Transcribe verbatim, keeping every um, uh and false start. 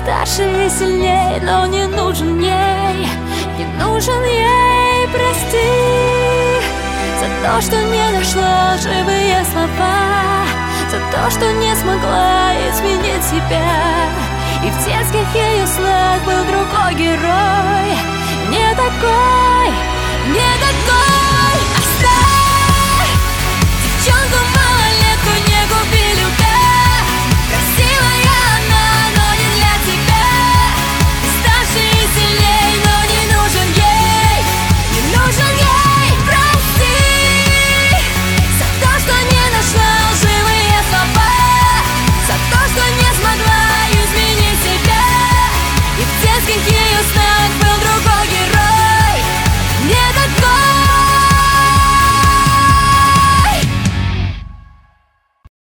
старше и сильней, но не нужен ей, не нужен ей. Прости за то, что не нашла живые слова, за то, что не смогла изменить себя. И в детских ее снах был другой герой, не такой.